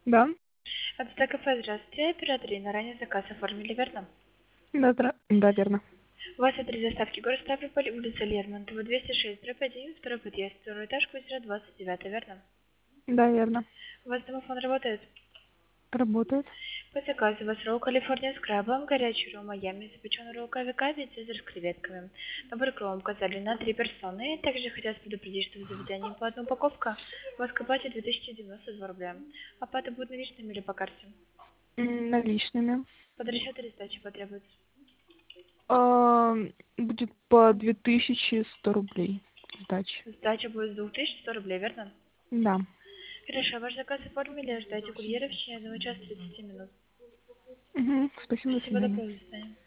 Да, Это кафе, здравствуйте. Оператор Инна, ранее заказ оформили, верно? да, верно. У вас адрес доставки город Ставрополь, улица Лермонтова, 206, дробь 1, второй подъезд, второй этаж, квартира 29, верно? Да, верно. У вас домофон работает? Работает. По заказу у вас ролл Калифорния с крабом, горячий ролл Майами, запеченный ролл КВК, цезарь с креветками. Набор кром указали на 3 персоны. Также хотят предупредить, что в заведении по одной упаковка у вас платит 2092 рубля. Оплата будет наличными или по карте? Наличными. Под расчет или сдача потребуется? А, Будет по 2100 рублей сдачи. Сдача будет 2100 рублей, верно? Да. Хорошо, ваш заказ оформили, ждайте курьера в течение 1 часа 30 минут. Спасибо, до Спасибо, до свидания. свидания.